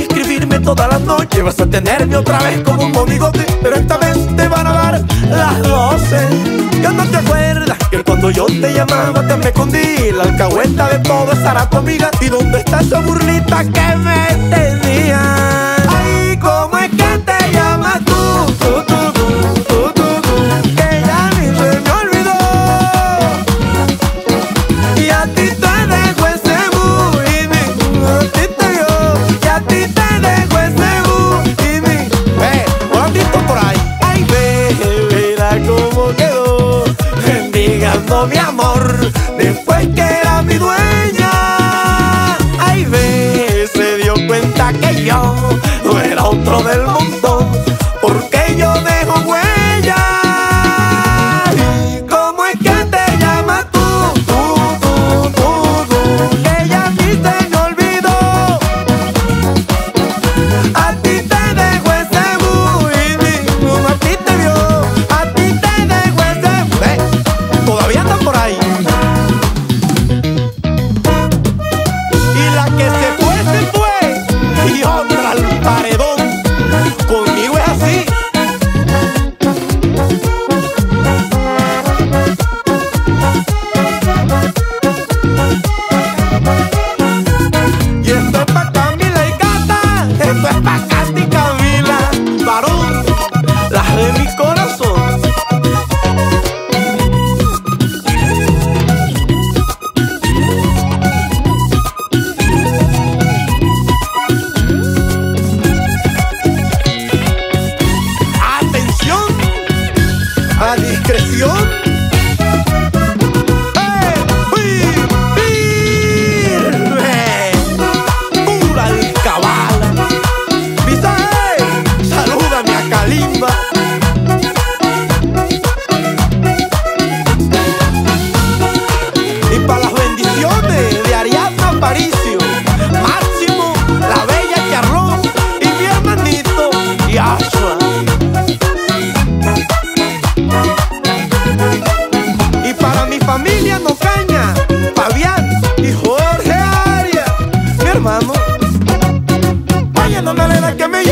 escribirme todas las noches, vas a tenerme otra vez como un monigote, pero esta vez te van a dar las 12. Ya no te acuerdas que cuando yo te llamaba te me escondí, la alcahueta de todo estará conmigo. ¿Y dónde está esa burlita que me tenía? Ay, ¿cómo es que te llamas tú? Que ya ni se me olvidó. Y a ti te dejo ese bu y mi, a ti te dio. Y a ti te dejo ese bu y mi. ¿No has visto por ahí? Ay, mira cómo quedó, mendigando mi amor, después que era mi dueña. Ay, se dio cuenta que yo no era otro del montón, porque yo dejo huella. ¿Cómo es que te llamas tú? Que ya a ti se me olvidó. A ti te dejo ese bu y mi, a ti te vio. A ti te dejo ese. Todavía andan por ahí. Y la que se fue, y otra al paredón. Conmigo es así. Y esto es pa' Camila y Cata, esto es pa' Cata y Camila, varón, las de mi corazón. A discreción. Firme, pura alcabala. Visaje, salúdame a Kalimba. Y para las bendiciones de Ariadna Aparicio, Máximo, la bella Charlón y mi hermanito Yashua. Y para mi familia Nocaña, Fabián y Jorge Arias, mi hermano. Vaya, no me le da que me